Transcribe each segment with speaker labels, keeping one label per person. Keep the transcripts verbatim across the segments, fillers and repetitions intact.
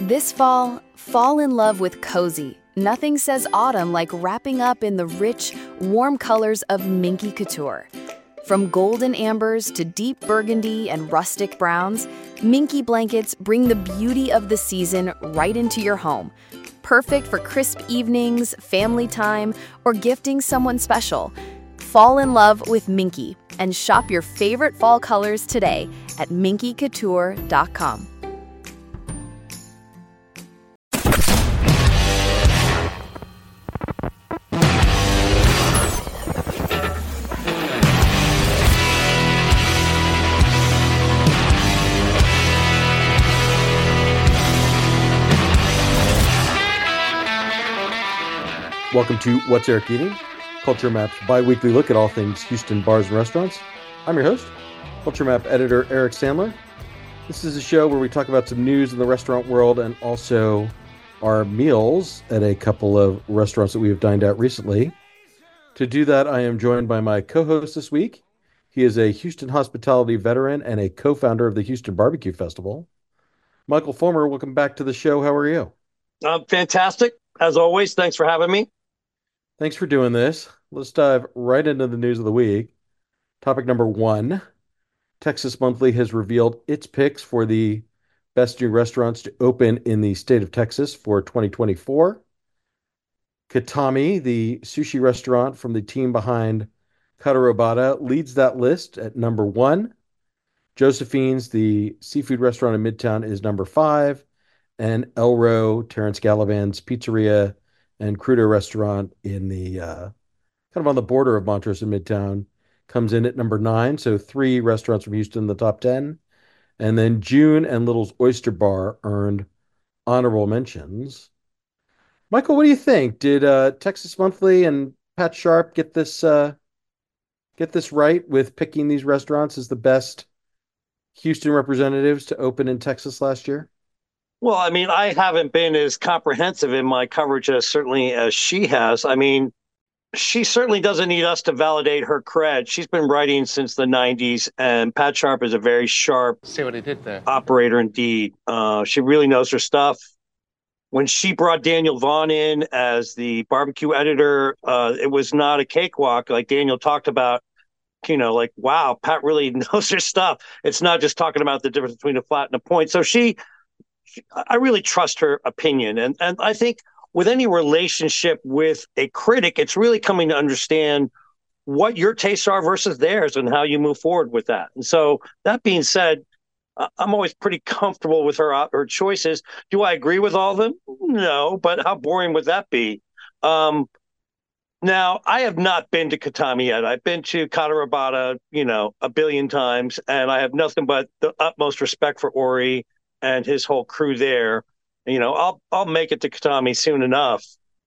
Speaker 1: This fall, fall in love with cozy. Nothing says autumn like wrapping up in the rich, warm colors of Minky Couture. From golden ambers to deep burgundy and rustic browns, Minky blankets bring the beauty of the season right into your home. Perfect for crisp evenings, family time, or gifting someone special. Fall in love with Minky and shop your favorite fall colors today at minky couture dot com.
Speaker 2: Welcome to What's Eric Eating? Culture Map's bi-weekly look at all things Houston bars and restaurants. I'm your host, Culture Map editor Eric Sandler. This is a show where we talk about some news in the restaurant world and also our meals at a couple of restaurants that we have dined at recently. To do that, I am joined by my co-host this week. He is a Houston hospitality veteran and a co-founder of the Houston Barbecue Festival. Michael Fulmer, welcome back to the show. How are you?
Speaker 3: Uh, fantastic. As always, thanks for having me.
Speaker 2: Thanks for doing this. Let's dive right into the news of the week. Topic number one. Texas Monthly has revealed its picks for the best new restaurants to open in the state of Texas for twenty twenty-four. Katami, the sushi restaurant from the team behind Kata Robata, leads that list at number one. Josephine's, the seafood restaurant in Midtown, is number five. And Elro, Terrence Gallivan's Pizzeria and Crudo restaurant in the uh, kind of on the border of Montrose and Midtown comes in at number nine. So three restaurants from Houston in the top ten. And then June and Little's Oyster Bar earned honorable mentions. Michael, what do you think? Did uh, Texas Monthly and Pat Sharp get this uh, get this right with picking these restaurants as the best Houston representatives to open in Texas last year?
Speaker 3: Well, I mean, I haven't been as comprehensive in my coverage as certainly as she has. I mean, she certainly doesn't need us to validate her cred. She's been writing since the nineties, and Pat Sharp is a very sharp
Speaker 4: See what he did there.
Speaker 3: operator indeed. Uh, she really knows her stuff. When she brought Daniel Vaughn in as the barbecue editor, uh, it was not a cakewalk. Like Daniel talked about, you know, like, wow, Pat really knows her stuff. It's not just talking about the difference between a flat and a point. So she, I really trust her opinion. And, and I think with any relationship with a critic, it's really coming to understand what your tastes are versus theirs and how you move forward with that. And so that being said, I'm always pretty comfortable with her, her choices. Do I agree with all of them? No, but how boring would that be? Um, now, I have not been to Katami yet. I've been to Kata Robata, you know, a billion times, and I have nothing but the utmost respect for Ori and his whole crew there. You know, I'll I'll make it to Katami soon enough.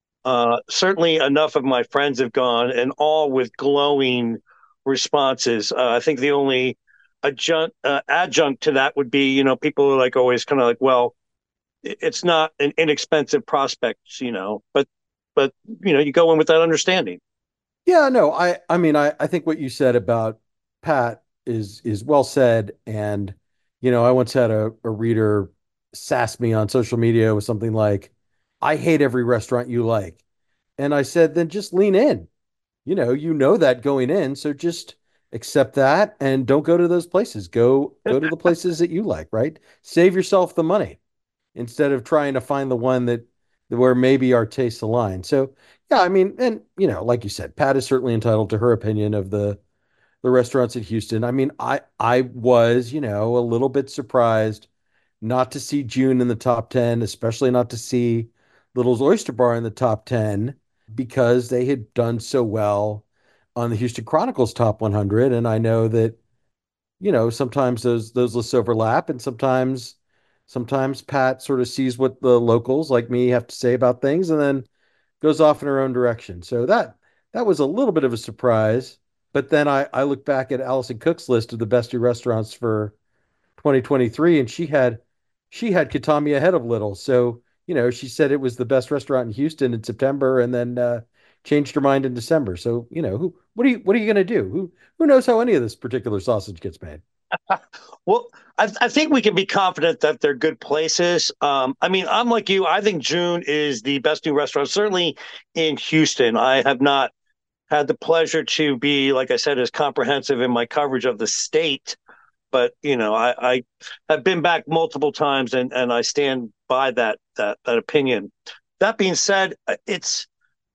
Speaker 3: Uh, certainly enough of my friends have gone, and all with glowing responses. Uh, I think the only adjunct, uh, adjunct to that would be, you know, people are like always kind of like, well, it's not an inexpensive prospect, you know, but, but, you know, you go in with that understanding.
Speaker 2: Yeah, no, I, I mean, I, I think what you said about Pat is, is well said. And, you know, I once had a, a reader sass me on social media with something like, I hate every restaurant you like. And I said, then just lean in, you know, you know that going in. So just accept that and don't go to those places. Go, go to the places that you like, right? Save yourself the money instead of trying to find the one that where maybe our tastes align. So yeah, I mean, and you know, like you said, Pat is certainly entitled to her opinion of the the restaurants in Houston. I mean, I I was, you know, a little bit surprised not to see June in the top ten, especially not to see Little's Oyster Bar in the top ten, because they had done so well on the Houston Chronicles top one hundred. And I know that, you know, sometimes those those lists overlap, and sometimes sometimes Pat sort of sees what the locals like me have to say about things and then goes off in her own direction. So that that was a little bit of a surprise. But then I, I look back at Allison Cook's list of the best new restaurants for twenty twenty-three, and she had she had Katami ahead of Little. So, you know, she said it was the best restaurant in Houston in September, and then uh, changed her mind in December. So, you know, who what are you what are you going to do? Who who knows how any of this particular sausage gets made?
Speaker 3: Well, I, I think we can be confident that they're good places. Um, I mean, I'm like you. I think June is the best new restaurant, certainly in Houston. I have not had the pleasure to be, like I said, as comprehensive in my coverage of the state. But you know, I, I have been back multiple times, and and I stand by that that that opinion. That being said, it's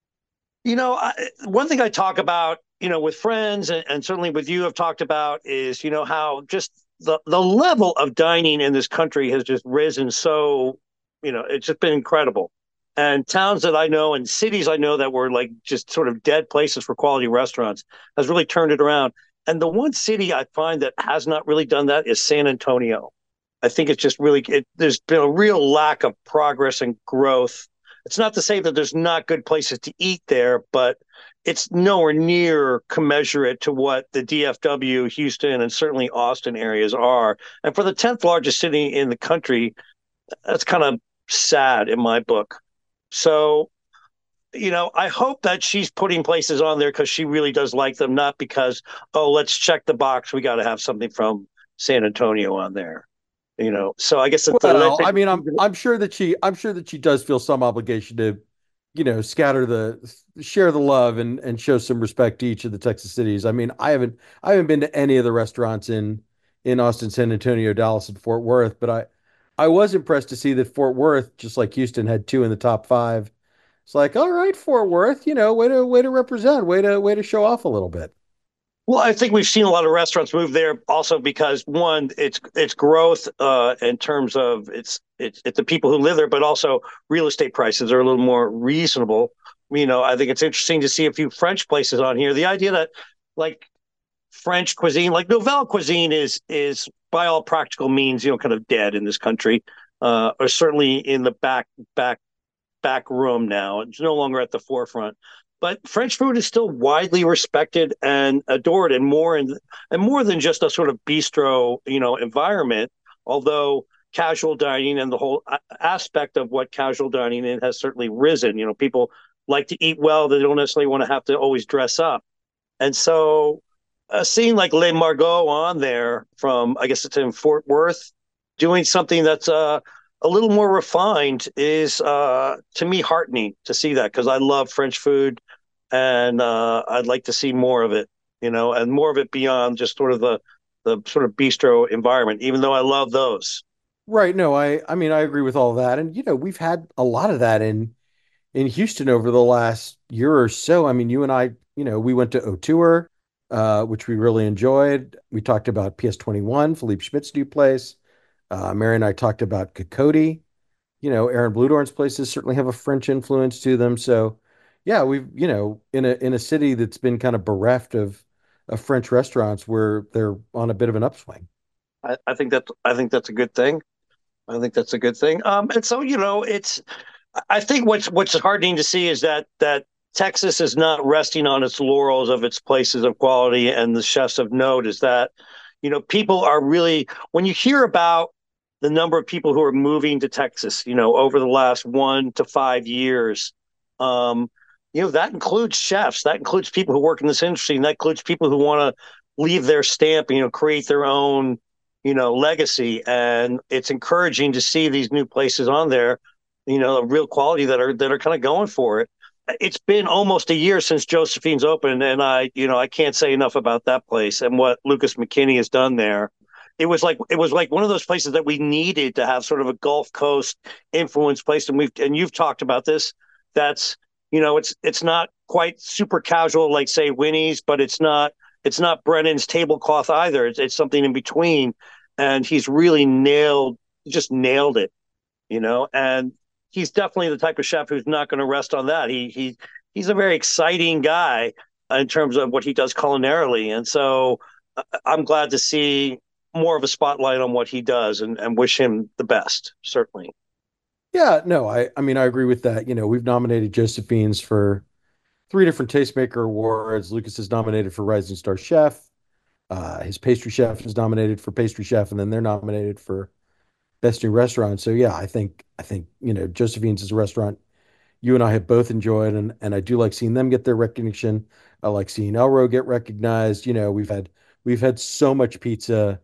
Speaker 3: you know I, one thing I talk about, you know, with friends and, and certainly with you, have talked about is you know how just the the level of dining in this country has just risen so you know it's just been incredible. And towns that I know and cities I know that were like just sort of dead places for quality restaurants has really turned it around. And the one city I find that has not really done that is San Antonio. I think it's just really it, there's been a real lack of progress and growth. It's not to say that there's not good places to eat there, but it's nowhere near commensurate to what the D F W, Houston, and certainly Austin areas are. And for the tenth largest city in the country, that's kind of sad in my book. So, you know, I hope that she's putting places on there because she really does like them, not because, oh, let's check the box. We got to have something from San Antonio on there, you know. So I guess it's, I
Speaker 2: Well,
Speaker 3: think,
Speaker 2: I mean, I'm I'm sure that she I'm sure that she does feel some obligation to, you know, scatter the share the love and and show some respect to each of the Texas cities. I mean, I haven't I haven't been to any of the restaurants in in Austin, San Antonio, Dallas, and Fort Worth, but I I was impressed to see that Fort Worth, just like Houston, had two in the top five. It's like, all right, Fort Worth, you know, way to way to represent, way to way to show off a little bit.
Speaker 3: well, I think we've seen a lot of restaurants move there also because one, it's it's growth uh, in terms of it's it's it's the people who live there, but also real estate prices are a little more reasonable. You know, I think it's interesting to see a few French places on here. The idea that like French cuisine, like Nouvelle cuisine, is is by all practical means, you know, kind of dead in this country, uh, or certainly in the back back back room now. It's no longer at the forefront. But French food is still widely respected and adored, and more and and more than just a sort of bistro, you know, environment. Although casual dining and the whole aspect of what casual dining in has certainly risen. You know, people like to eat well; they don't necessarily want to have to always dress up. And so, a scene like Les Margot on there from, I guess it's in Fort Worth, doing something that's uh, a little more refined is, uh, to me, heartening to see that because I love French food and uh, I'd like to see more of it, you know, and more of it beyond just sort of the, the sort of bistro environment, even though I love those.
Speaker 2: Right. No, I I mean I agree with all of that. And you know, we've had a lot of that in in Houston over the last year or so. I mean, you and I, you know, we went to O'Toole, uh, which we really enjoyed. We talked about P S twenty-one, Philippe Schmidt's new place. Uh, Mary and I talked about Cocody. You know, Aaron Bludorn's places certainly have a French influence to them. So, yeah, we've, you know, in a in a city that's been kind of bereft of of French restaurants where they're on a bit of an upswing.
Speaker 3: I, I think that I think that's a good thing. I think that's a good thing. Um, and so you know, it's I think what's what's heartening to see is that that Texas is not resting on its laurels of its places of quality and the chefs of note. Is that you know people are really when you hear about the number of people who are moving to Texas, you know, over the last one to five years, um, you know, that includes chefs, that includes people who work in this industry, and that includes people who want to leave their stamp, you know, create their own, you know, legacy. And it's encouraging to see these new places on there, you know, of real quality that are that are kind of going for it. It's been almost a year since Josephine's opened, and I, you know, I can't say enough about that place and what Lucas McKinney has done there. It was like it was like one of those places that we needed to have sort of a Gulf Coast influence place, and we've and you've talked about this. That's you know, it's it's not quite super casual like say Winnie's, but it's not it's not Brennan's tablecloth either. It's it's something in between, and he's really nailed just nailed it, you know. And he's definitely the type of chef who's not going to rest on that. He he he's a very exciting guy in terms of what he does culinarily, and so I'm glad to see more of a spotlight on what he does and, and wish him the best, certainly.
Speaker 2: Yeah, no, I I mean I agree with that. You know, we've nominated Josephine's for three different Tastemaker awards. Lucas is nominated for Rising Star Chef. Uh, his pastry chef is nominated for pastry chef, and then they're nominated for best new restaurant. So yeah, I think I think you know Josephine's is a restaurant you and I have both enjoyed, and and I do like seeing them get their recognition. I like seeing Elro get recognized. You know, we've had we've had so much pizza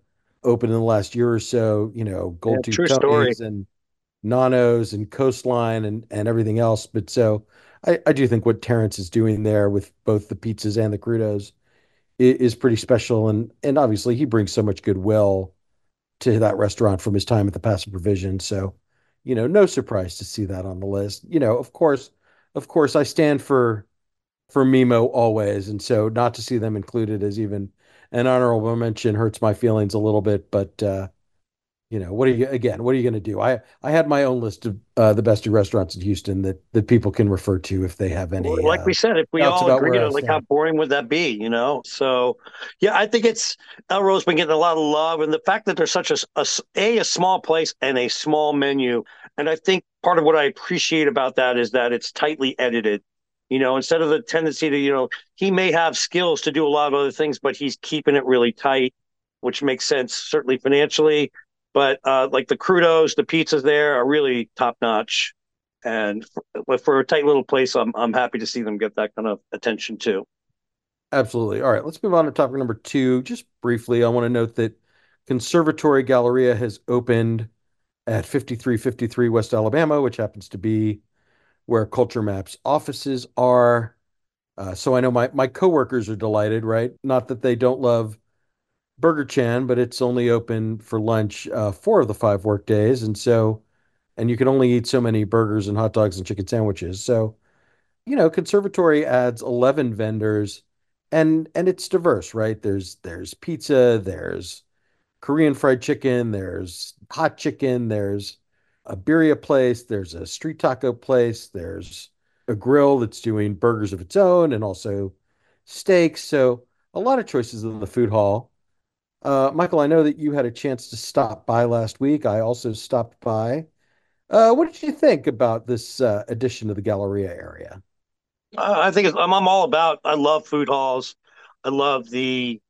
Speaker 2: opened in the last year or so, you know,
Speaker 3: Yeah,
Speaker 2: Gold Tooth
Speaker 3: true story.
Speaker 2: Tony's and Nono's and Coastline and and everything else. But so I, I do think what Terrence is doing there with both the pizzas and the crudos is, is pretty special. And and obviously he brings so much goodwill to that restaurant from his time at the Passive Provision. So, you know, no surprise to see that on the list. You know, of course, of course, I stand for for Mimo always, and so not to see them included as even an honorable mention hurts my feelings a little bit. But uh, you know, what are you again? What are you going to do? I I had my own list of uh, the best restaurants in Houston that that people can refer to if they have
Speaker 3: Well,
Speaker 2: any
Speaker 3: like
Speaker 2: uh,
Speaker 3: we said, if we
Speaker 2: doubts
Speaker 3: all
Speaker 2: about
Speaker 3: agree
Speaker 2: where
Speaker 3: on
Speaker 2: I
Speaker 3: it, like how
Speaker 2: stand.
Speaker 3: boring would that be, you know? So, yeah, I think it's El Ro's been getting a lot of love, and the fact that there's such a, a a a small place and a small menu, and I think part of what I appreciate about that is that it's tightly edited. You know, instead of the tendency to, you know, he may have skills to do a lot of other things, but he's keeping it really tight, which makes sense certainly financially. But uh, like the crudos, the pizzas there are really top notch. And for, for a tight little place, I'm I'm happy to see them get that kind of attention too.
Speaker 2: Absolutely. All right, let's move on to topic number two. Just briefly, I want to note that Conservatory Galleria has opened at fifty-three fifty-three West Alabama, which happens to be where Culture Map's offices are. Uh, so I know my my coworkers are delighted, right? Not that they don't love Burger Chan, but it's only open for lunch uh, four of the five work days, and so and you can only eat so many burgers and hot dogs and chicken sandwiches. So you know, Conservatory adds eleven vendors, and and it's diverse, right? There's there's pizza, there's Korean fried chicken, there's hot chicken, there's a birria place, there's a street taco place, there's a grill that's doing burgers of its own and also steaks. So a lot of choices in the food hall. Uh, Michael, I know that you had a chance to stop by last week. I also stopped by. Uh, what did you think about this uh, addition to the Galleria area?
Speaker 3: Uh, I think it's, I'm I'm all about. I love food halls. I love the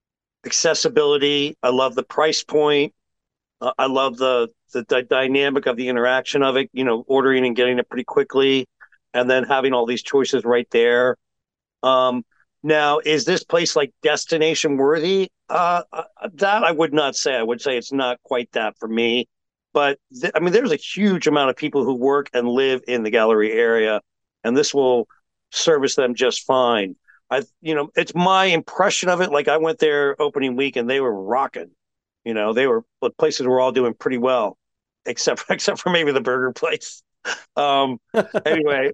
Speaker 3: accessibility. I love the price point. Uh, I love the, the the dynamic of the interaction of it. You know, ordering and getting it pretty quickly, and then having all these choices right there. Um, Now, is this place like destination worthy? Uh, uh, that I would not say. I would say it's not quite that for me. But th- I mean, there's a huge amount of people who work and live in the gallery area, and this will service them just fine. I, you know, it's my impression of it. Like I went there opening week, and they were rocking. You know, they were the places were all doing pretty well, except for, except for maybe the burger place. Um, anyway,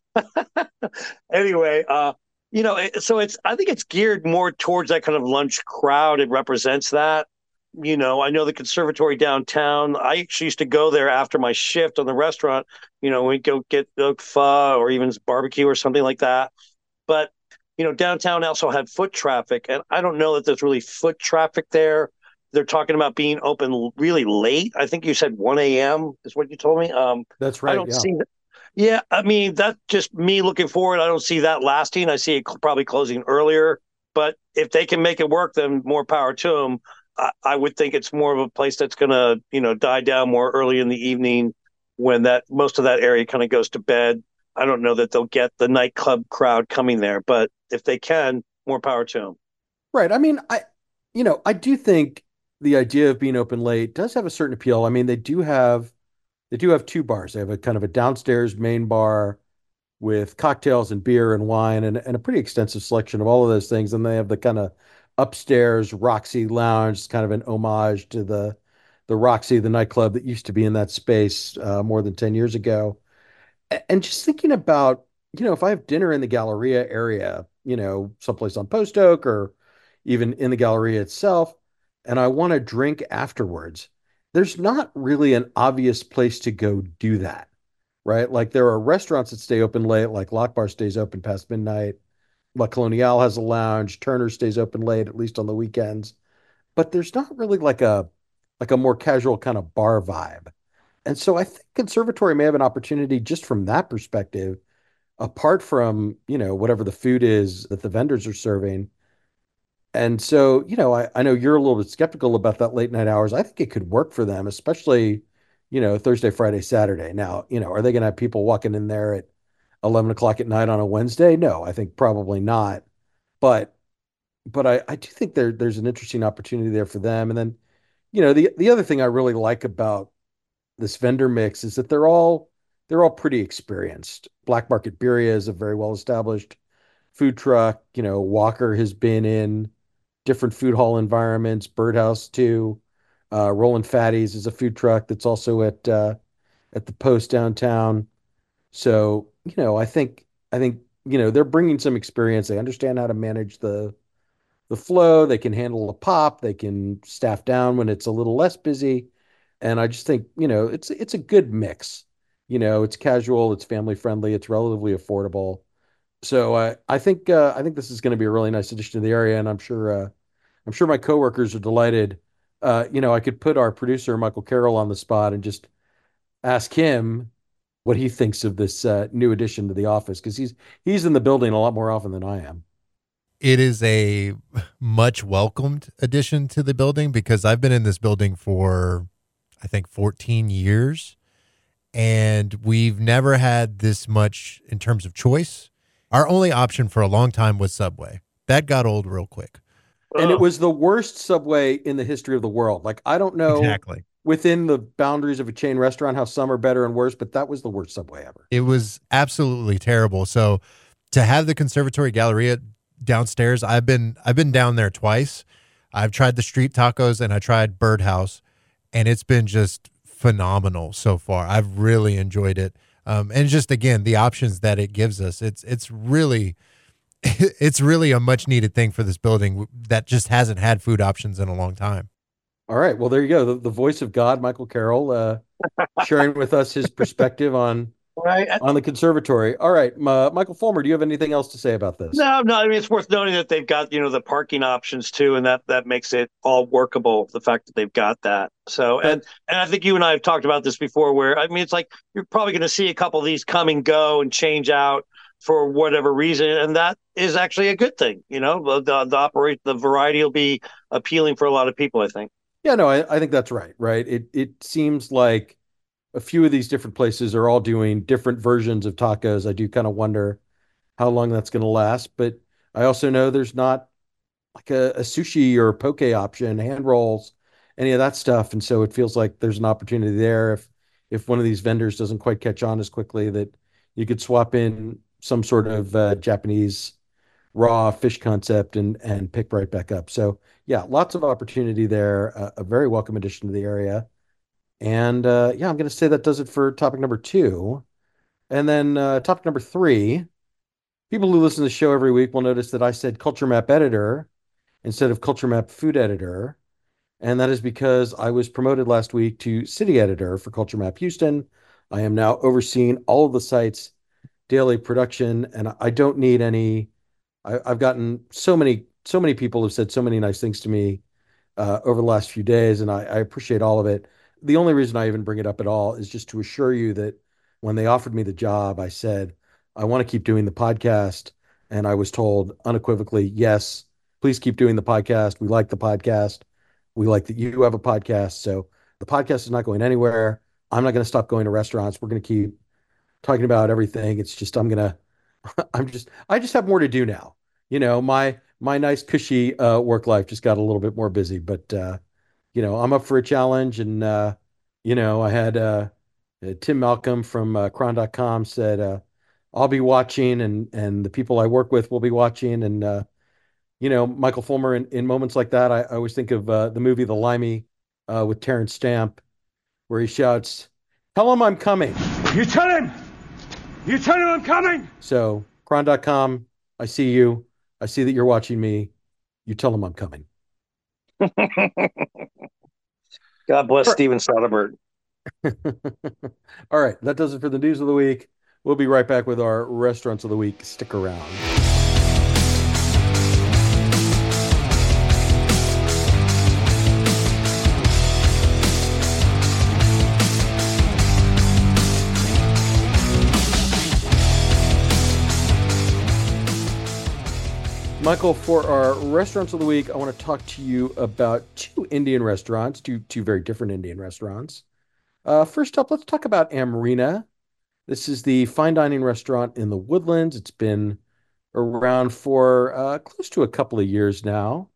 Speaker 3: anyway, uh, you know, it, so it's I think it's geared more towards that kind of lunch crowd. It represents that. You know, I know the conservatory downtown. I actually used to go there after my shift on the restaurant. You know, we'd go get uh, pho or even barbecue or something like that. But you know, downtown also had foot traffic, and I don't know that there's really foot traffic there. They're talking about being open really late. I think you said one a m is what you told me. Um,
Speaker 2: That's
Speaker 3: I
Speaker 2: right.
Speaker 3: don't
Speaker 2: Yeah.
Speaker 3: see yeah, I mean, that's just me looking forward. I don't see that lasting. I see it cl- probably closing earlier. But if they can make it work, then more power to them. I, I would think it's more of a place that's going to, you know, die down more early in the evening when that most of that area kind of goes to bed. I don't know that they'll get the nightclub crowd coming there, but if they can, more power to them.
Speaker 2: Right. I mean, I, you know, I do think the idea of being open late does have a certain appeal. I mean, they do have they do have two bars. They have a kind of a downstairs main bar with cocktails and beer and wine and, and a pretty extensive selection of all of those things. And they have the kind of upstairs Roxy Lounge, it's kind of an homage to the the Roxy, the nightclub that used to be in that space uh, more than ten years ago. And just thinking about, you know, if I have dinner in the Galleria area, you know, someplace on Post Oak or even in the Galleria itself, and I want to drink afterwards, there's not really an obvious place to go do that, right? Like there are restaurants that stay open late, like Lock Bar stays open past midnight. La Coloniale has a lounge. Turner stays open late, at least on the weekends. But there's not really like a like a more casual kind of bar vibe. And so I think conservatory may have an opportunity just from that perspective, apart from, you know, whatever the food is that the vendors are serving. And so, you know, I, I know you're a little bit skeptical about that late night hours. I think it could work for them, especially, you know, Thursday, Friday, Saturday. Now, you know, are they going to have people walking in there at eleven o'clock at night on a Wednesday? No, I think probably not. But but I, I do think there there's an interesting opportunity there for them. And then you know, the the other thing I really like about this vendor mix is that they're all they're all pretty experienced. Black Market Birria is a very well established food truck. You know, Walker has been in different food hall environments. Birdhouse too. Uh, Rollin' Fatties is a food truck that's also at uh, at the Post downtown. So you know, I think I think you know they're bringing some experience. They understand how to manage the the flow. They can handle a pop. They can staff down when it's a little less busy. And I just think, you know, it's it's a good mix. You know, it's casual, it's family friendly, it's relatively affordable. So uh, I think uh, I think this is going to be a really nice addition to the area, and I'm sure uh, I'm sure my coworkers are delighted. Uh, you know, I could put our producer Michael Carroll on the spot and just ask him what he thinks of this uh, new addition to the office because he's he's in the building a lot more often than I am.
Speaker 4: It is a much welcomed addition to the building because I've been in this building for, I think, fourteen years, and we've never had this much in terms of choice. Our only option for a long time was Subway. That got old real quick.
Speaker 2: And it was the worst Subway in the history of the world. Like, I don't know
Speaker 4: Exactly.
Speaker 2: within the boundaries of a chain restaurant how some are better and worse, but that was the worst Subway ever.
Speaker 4: It was absolutely terrible. So to have the Conservatory Galleria downstairs, I've been I've been down there twice. I've tried the street tacos and I tried Birdhouse, and it's been just phenomenal so far. I've really enjoyed it. Um, and just again, the options that it gives us, it's it's really it's really a much needed thing for this building that just hasn't had food options in a long time.
Speaker 2: All right. Well, there you go. The, the voice of God, Michael Carroll, uh, sharing with us his perspective on
Speaker 3: Right.
Speaker 2: on the conservatory. All right. Ma- Michael Fulmer, do you have anything else to say about this?
Speaker 3: No, no. I mean, it's worth noting that they've got, you know, the parking options too, and that that makes it all workable. The fact that they've got that. So, and and I think you and I have talked about this before. Where I mean, it's like you're probably going to see a couple of these come and go and change out for whatever reason, and that is actually a good thing. You know, the the, the operate the variety will be appealing for a lot of people, I think.
Speaker 2: Yeah, no, I, I think that's right. Right. It it seems like a few of these different places are all doing different versions of tacos. I do kind of wonder how long that's going to last, but I also know there's not like a, a sushi or a poke option, hand rolls, any of that stuff. And so it feels like there's an opportunity there if if one of these vendors doesn't quite catch on as quickly that you could swap in some sort of uh, Japanese raw fish concept and and pick right back up. So yeah, lots of opportunity there. Uh, a very welcome addition to the area. And uh, yeah, I'm going to say that does it for topic number two. And then uh, topic number three. People who listen to the show every week will notice that I said Culture Map editor instead of Culture Map food editor. And that is because I was promoted last week to city editor for Culture Map Houston. I am now overseeing all of the site's daily production, and I don't need any. I, I've gotten so many, so many people have said so many nice things to me uh, over the last few days, and I, I appreciate all of it. The only reason I even bring it up at all is just to assure you that when they offered me the job, I said, I want to keep doing the podcast. And I was told unequivocally, yes, please keep doing the podcast. We like the podcast. We like that you have a podcast. So the podcast is not going anywhere. I'm not going to stop going to restaurants. We're going to keep talking about everything. It's just, I'm going to, I'm just, I just have more to do now. You know, my, my nice cushy uh, work life just got a little bit more busy, but uh, you know, I'm up for a challenge. And, uh, you know, I had uh, uh, Tim Malcolm from uh, Cron dot com said, uh, I'll be watching and, and the people I work with will be watching. And, uh, you know, Michael Fulmer, in, in moments like that, I, I always think of uh, the movie The Limey uh, with Terrence Stamp, where he shouts, tell him I'm coming.
Speaker 5: You tell him! You tell him I'm coming!
Speaker 2: So, Cron dot com, I see you. I see that you're watching me. You tell him I'm coming.
Speaker 3: God bless Steven Soderbergh.
Speaker 2: All right, that does it for the news of the week. We'll be right back with our restaurants of the week. Stick around. Michael, for our restaurants of the week, I want to talk to you about two Indian restaurants, two two very different Indian restaurants. Uh, first up, let's talk about Amrina. This is the fine dining restaurant in the Woodlands. It's been around for uh, close to a couple of years now.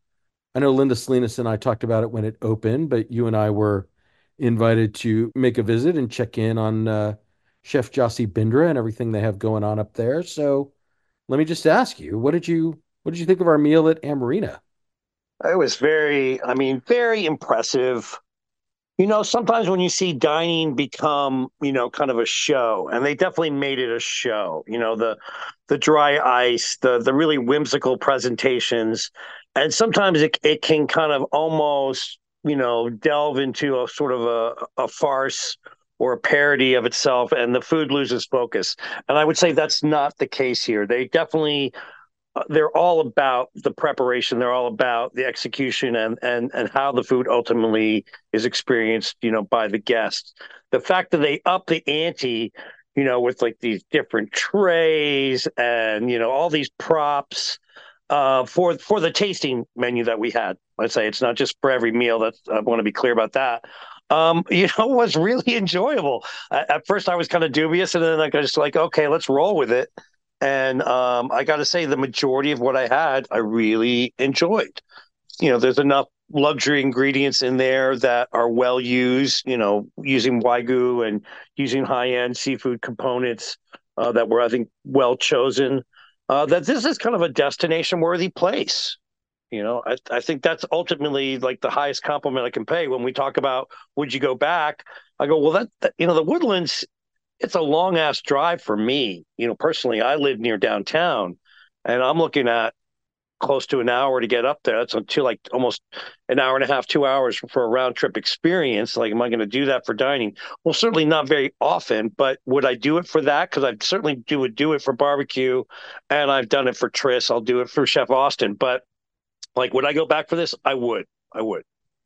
Speaker 2: I know Linda Salinas and I talked about it when it opened, but you and I were invited to make a visit and check in on uh, Chef Josie Bindra and everything they have going on up there. So let me just ask you, what did you what did you think of our meal at Amarina?
Speaker 3: It was very, I mean, very impressive. You know, sometimes when you see dining become, you know, kind of a show, and they definitely made it a show. You know, the the dry ice, the the really whimsical presentations, and sometimes it it can kind of almost, you know, delve into a sort of a, a farce or a parody of itself, and the food loses focus. And I would say that's not the case here. They definitely uh, they're all about the preparation. They're all about the execution and and and how the food ultimately is experienced, you know, by the guests. The fact that they up the ante, you know, with like these different trays and you know all these props uh, for for the tasting menu that we had. Let's say it's not just for every meal. That I want to be clear about that. Um, you know, was really enjoyable. At, at first, I was kind of dubious, and then like, I was just like, okay, let's roll with it. And um, I got to say, the majority of what I had, I really enjoyed. You know, there's enough luxury ingredients in there that are well used, you know, using Wagyu and using high end seafood components uh, that were, I think, well chosen. Uh, that this is kind of a destination worthy place. You know, I, I think that's ultimately like the highest compliment I can pay when we talk about would you go back? I go, well, that, that you know, the Woodlands, it's a long ass drive for me. You know, personally, I live near downtown and I'm looking at close to an hour to get up there. That's until like almost an hour and a half, two hours for a round trip experience. Like, am I going to do that for dining? Well, certainly not very often, but would I do it for that? Because I certainly do would do it for barbecue, and I've done it for Tris. I'll do it for Chef Austin. But like, would I go back for this? I would. I would.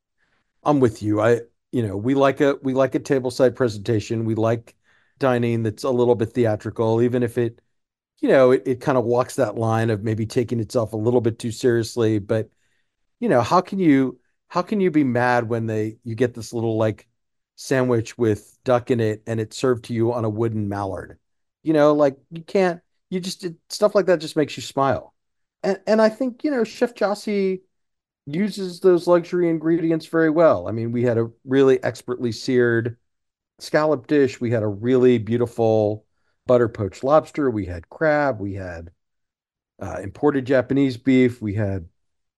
Speaker 2: I'm with you. I, you know, we like a we like a tableside presentation. We like dining that's a little bit theatrical, even if it, you know, it, it kind of walks that line of maybe taking itself a little bit too seriously. But, you know, how can you how can you be mad when they you get this little like sandwich with duck in it and it's served to you on a wooden mallard? You know, like you can't you just it, stuff like that just makes you smile. And and I think, you know, Chef Jossie uses those luxury ingredients very well. I mean, we had a really expertly seared scallop dish. We had a really beautiful butter poached lobster. We had crab. We had uh, imported Japanese beef. We had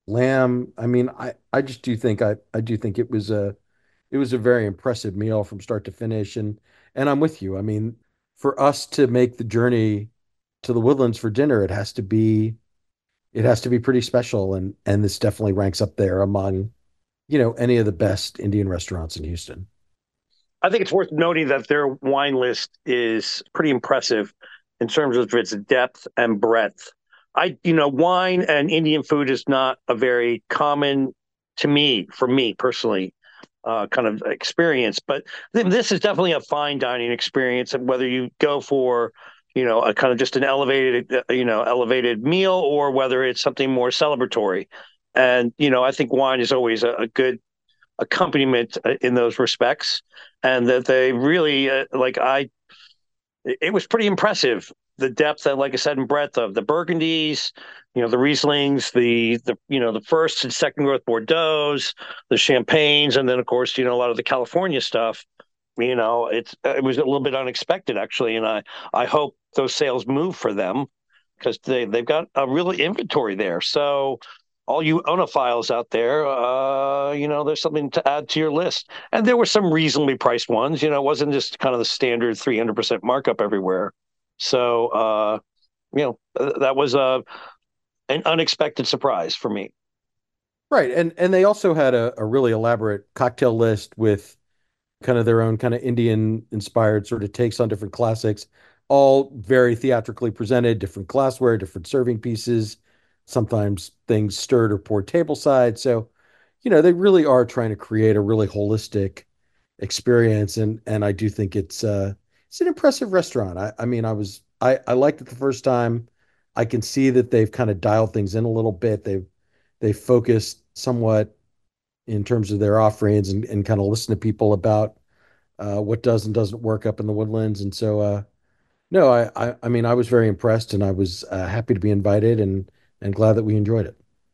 Speaker 2: lamb. I mean, I, I just do think I, I do think it was a it was a very impressive meal from start to finish. And and I'm with you. I mean, for us to make the journey to the Woodlands for dinner, it has to be it has to be pretty special. And and this definitely ranks up there among, you know, any of the best Indian restaurants in Houston.
Speaker 3: I think it's worth noting that their wine list is pretty impressive in terms of its depth and breadth. I, you know, wine and Indian food is not a very common to me, for me personally, uh, kind of experience. But this is definitely a fine dining experience, and whether you go for, you know, a kind of just an elevated, uh, you know, elevated meal, or whether it's something more celebratory. And you know, I think wine is always a, a good accompaniment uh, in those respects, and that they really uh, like I it was pretty impressive, the depth and like I said and breadth of the burgundies, you know, the rieslings, the the you know the first and second growth bordeaux's, the champagnes, and then of course you know a lot of the California stuff. You know, it's it was a little bit unexpected actually, and i i hope those sales move for them because they they've got a real inventory there. So all you onophiles out there, uh, you know, there's something to add to your list. And there were some reasonably priced ones. You know, it wasn't just kind of the standard three hundred percent markup everywhere. So, uh, you know, th- that was a an unexpected surprise for me.
Speaker 2: Right. And and they also had a, a really elaborate cocktail list with kind of their own kind of Indian inspired sort of takes on different classics, all very theatrically presented, different glassware, different serving pieces, sometimes things stirred or poured tableside. So, you know, they really are trying to create a really holistic experience. And and I do think it's uh it's an impressive restaurant. I, I mean, I was I, I liked it the first time. I can see that they've kind of dialed things in a little bit. They've they focused somewhat in terms of their offerings and, and kind of listen to people about uh, what does and doesn't work up in the Woodlands. And so, uh, no, I, I, I mean, I was very impressed and I was uh, happy to be invited and, and glad that we enjoyed it.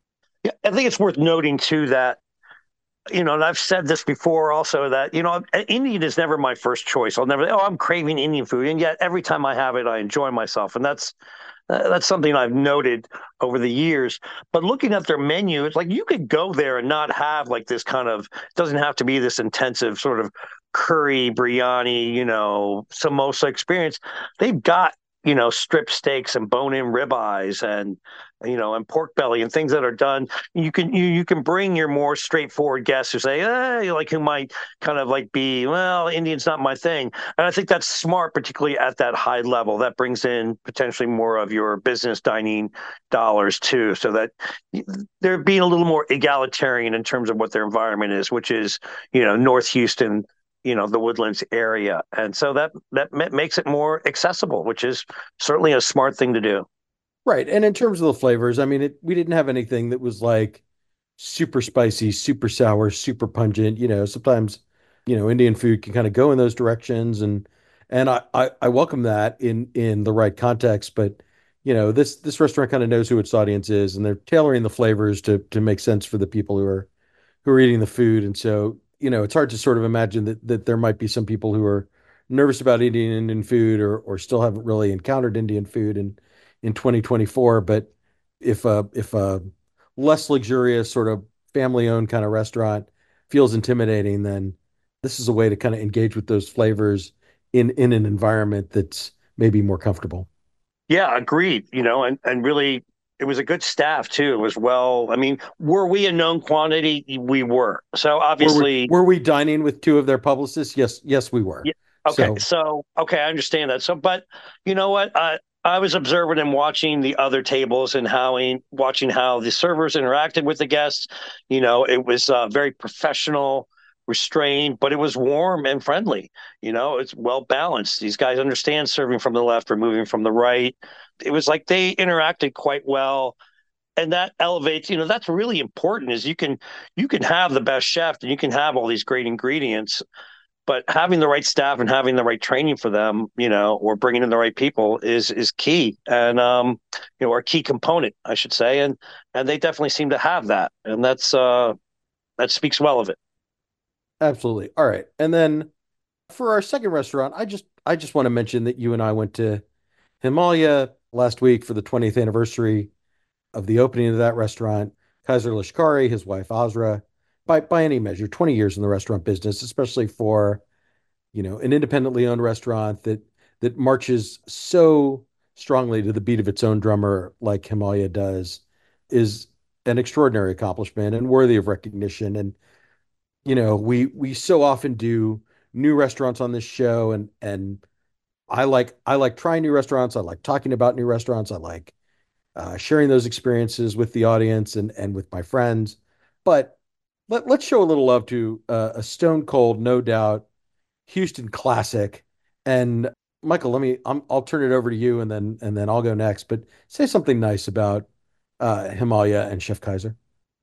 Speaker 3: Yeah, I think it's worth noting too that, you know, and I've said this before also that, you know, Indian is never my first choice. I'll never, oh, I'm craving Indian food. And yet every time I have it, I enjoy myself. And that's, uh, that's something I've noted over the years. But looking at their menu, it's like you could go there and not have like this kind of, it doesn't have to be this intensive sort of curry, biryani, you know, samosa experience. They've got, you know, strip steaks and bone-in ribeyes and, you know, and pork belly and things that are done. You can you you can bring your more straightforward guests who say, eh, like who might kind of like be, well, Indian's not my thing. And I think that's smart, particularly at that high level. That brings in potentially more of your business dining dollars too, so that they're being a little more egalitarian in terms of what their environment is, which is, you know, North Houston, you know, the Woodlands area. And so that that makes it more accessible, which is certainly a smart thing to do.
Speaker 2: Right. And in terms of the flavors, I mean, it, we didn't have anything that was like super spicy, super sour, super pungent. You know, sometimes, you know, Indian food can kind of go in those directions, and and I, I, I welcome that in in the right context. But, you know, this this restaurant kind of knows who its audience is, and they're tailoring the flavors to to make sense for the people who are who are eating the food. And so, you know, it's hard to sort of imagine that that there might be some people who are nervous about eating Indian food, or or still haven't really encountered Indian food in in twenty twenty-four. But if a if a less luxurious sort of family owned kind of restaurant feels intimidating, then this is a way to kind of engage with those flavors in in an environment that's maybe more comfortable.
Speaker 3: Yeah, agreed. You know, and and really, it was a good staff too. It was well. I mean, were we a known quantity? We were. So
Speaker 2: Were we
Speaker 3: obviously,
Speaker 2: were we dining with two of their publicists? Yes, yes, we were.
Speaker 3: yeah. Okay,
Speaker 2: So
Speaker 3: so okay, I understand that. So, but you know what? I I was observing and watching the other tables and how watching how the servers interacted with the guests. You know, it was uh, very professional, restrained, but it was warm and friendly. You know, it's well balanced. These guys understand serving from the left or moving from the right. It was like they interacted quite well. And that elevates, you know, that's really important is you can you can have the best chef and you can have all these great ingredients, but having the right staff and having the right training for them, you know, or bringing in the right people is is key, and um, you know, or a key component, I should say, and and they definitely seem to have that, and that's uh, that speaks well of it.
Speaker 2: absolutely. All right. And then for our second restaurant, I just I just want to mention that you and I went to Himalaya last week for the twentieth anniversary of the opening of that restaurant. Kaiser Lashkari, his wife Azra, by by any measure, twenty years in the restaurant business, especially for, you know, an independently owned restaurant that that marches so strongly to the beat of its own drummer like Himalaya does, is an extraordinary accomplishment and worthy of recognition. And, you know, we we so often do new restaurants on this show, and and I like I like trying new restaurants. I like talking about new restaurants. I like uh, sharing those experiences with the audience and and with my friends. But let, let's show a little love to uh, a stone cold, no doubt, Houston classic. And Michael, let me I'm, I'll turn it over to you, and then and then I'll go next. But say something nice about uh, Himalaya and Chef Kaiser.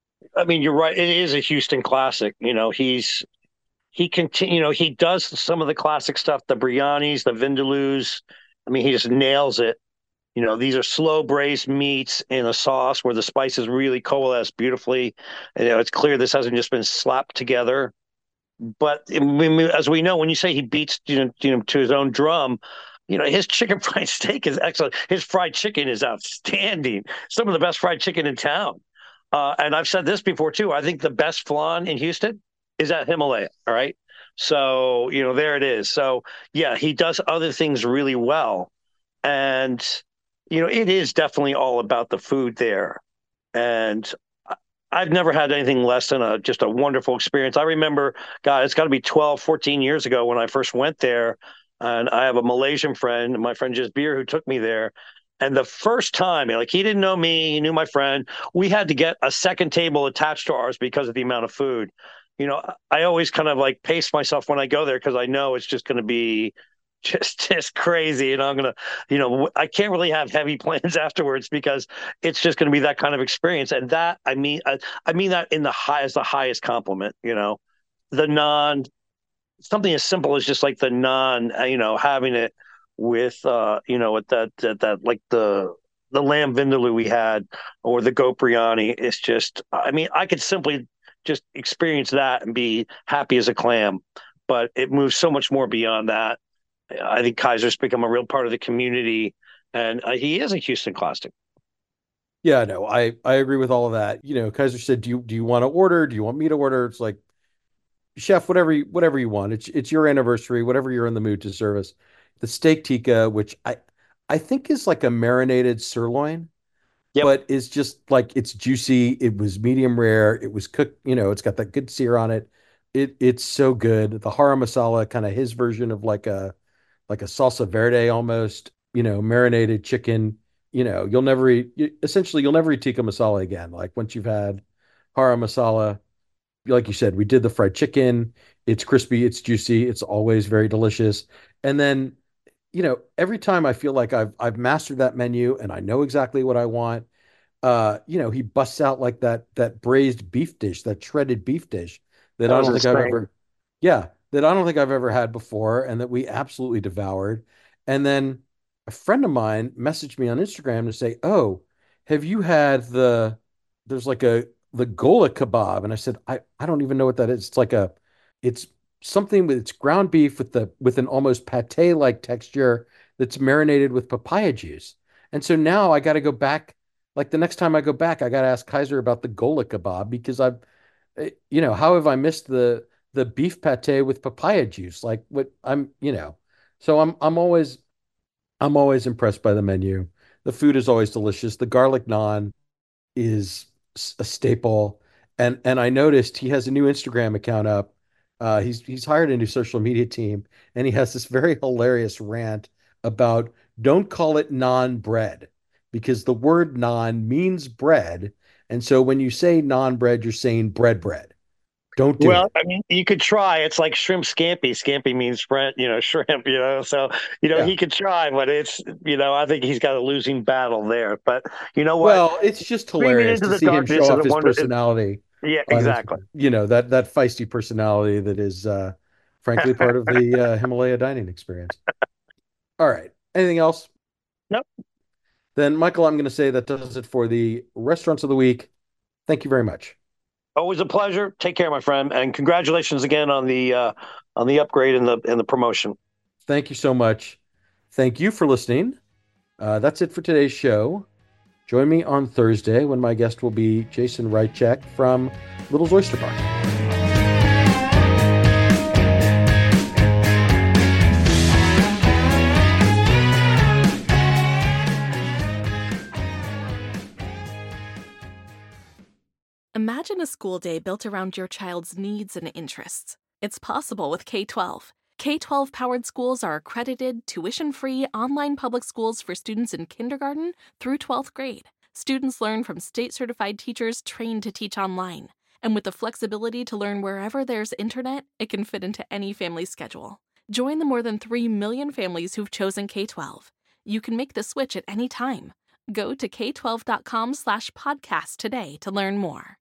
Speaker 3: I mean, you're right. It is a Houston classic. You know, he's he continue. You know, he does some of the classic stuff, the biryanis, the vindaloo. I mean, he just nails it. You know, these are slow braised meats in a sauce where the spices really coalesce beautifully. And, you know, it's clear this hasn't just been slapped together. But as we know, when you say he beats, you know, you know, to his own drum, you know, his chicken fried steak is excellent. His fried chicken is outstanding. Some of the best fried chicken in town. Uh, and I've said this before too. I think the best flan in Houston is at Himalaya. All right. So, you know, there it is. So, yeah, he does other things really well. And, you know, it is definitely all about the food there. And I've never had anything less than a just a wonderful experience. I remember, God, it's got to be twelve, fourteen years ago when I first went there. And I have a Malaysian friend, my friend Jasbir, who took me there. And the first time, like, he didn't know me, he knew my friend. We had to get a second table attached to ours because of the amount of food. You know, I always kind of like pace myself when I go there because I know it's just going to be just just crazy, and I'm gonna, you know, I can't really have heavy plans afterwards because it's just going to be that kind of experience. And that, I mean, I, I mean that in the high as the highest compliment. You know, the non, something as simple as just like the non, you know, having it with, uh, you know, with that that, that like the the lamb vindaloo we had, or the goat biryani. It's just, I mean, I could simply just experience that and be happy as a clam. But it moves so much more beyond that. I think Kaiser's become a real part of the community, and uh, he is a Houston classic.
Speaker 2: Yeah, no, I I agree with all of that. You know, Kaiser said, "Do you do you want to order? Do you want me to order?" It's like, chef, whatever you whatever you want. It's it's your anniversary, whatever you're in the mood to service. The steak tikka, which I I think is like a marinated sirloin,
Speaker 3: Yep.
Speaker 2: but it's just like it's juicy. It was medium rare. It was cooked, you know, it's got that good sear on it. It it's so good. The hara masala, kind of his version of like a like a salsa verde almost, you know, marinated chicken. You know, you'll never eat you, essentially you'll never eat tikka masala again. Like once you've had hara masala, like you said, we did the fried chicken. It's crispy, it's juicy, it's always very delicious. And then, you know, every time I feel like I've I've mastered that menu and I know exactly what I want, uh, you know, he busts out like that that braised beef dish, that shredded beef dish that
Speaker 3: That
Speaker 2: I
Speaker 3: was
Speaker 2: don't think I've
Speaker 3: insane.
Speaker 2: ever, yeah, that I don't think I've ever had before, and that we absolutely devoured. And then a friend of mine messaged me on Instagram to say, "Oh, have you had the? There's like a the Gola kebab," and I said, "I I don't even know what that is. It's like a, it's something with it's ground beef with the with an almost pate like texture that's marinated with papaya juice." And so now I got to go back like the next time I go back, I got to ask Kaiser about the Gola kebab because I've, eh, you know, how have I missed the the beef pate with papaya juice? Like what I'm, you know, so I'm I'm always I'm always impressed by the menu. The food is always delicious. The garlic naan is a staple, and and I noticed he has a new Instagram account up. Uh, he's he's hired a new social media team, and he has this very hilarious rant about don't call it non bread because the word non means bread, and so when you say non bread, you're saying bread bread. Don't do
Speaker 3: Well,
Speaker 2: it.
Speaker 3: I mean, you could try. It's like shrimp scampi. Scampi means shrimp, you know, shrimp, you know. So, you know,
Speaker 2: Yeah.
Speaker 3: he could try, but it's, you know, I think he's got a losing battle there. But you know what?
Speaker 2: Well, it's just
Speaker 3: Screaming
Speaker 2: hilarious
Speaker 3: into
Speaker 2: to
Speaker 3: the
Speaker 2: see him show
Speaker 3: darkness
Speaker 2: off
Speaker 3: isn't
Speaker 2: his
Speaker 3: wonder. It,
Speaker 2: personality
Speaker 3: yeah,
Speaker 2: on
Speaker 3: exactly.
Speaker 2: Instagram. You know, that that feisty personality that is uh frankly part of the uh, Himalaya dining experience. All right. Anything else?
Speaker 3: Nope.
Speaker 2: Then, Michael, I'm going to say that does it for the restaurants of the week. Thank you very much.
Speaker 3: Always a pleasure. Take care, my friend, and congratulations again on the uh, on the upgrade and the and the promotion.
Speaker 2: Thank you so much. Thank you for listening. Uh, that's it for today's show. Join me on Thursday when my guest will be Jason Rychek from Little's Oyster Bar.
Speaker 6: Imagine a school day built around your child's needs and interests. It's possible with K twelve. K twelve powered schools are accredited, tuition-free online public schools for students in kindergarten through twelfth grade. Students learn from state-certified teachers trained to teach online. And with the flexibility to learn wherever there's internet, it can fit into any family schedule. Join the more than three million families who've chosen K twelve. You can make the switch at any time. Go to k twelve dot com slash podcast today to learn more.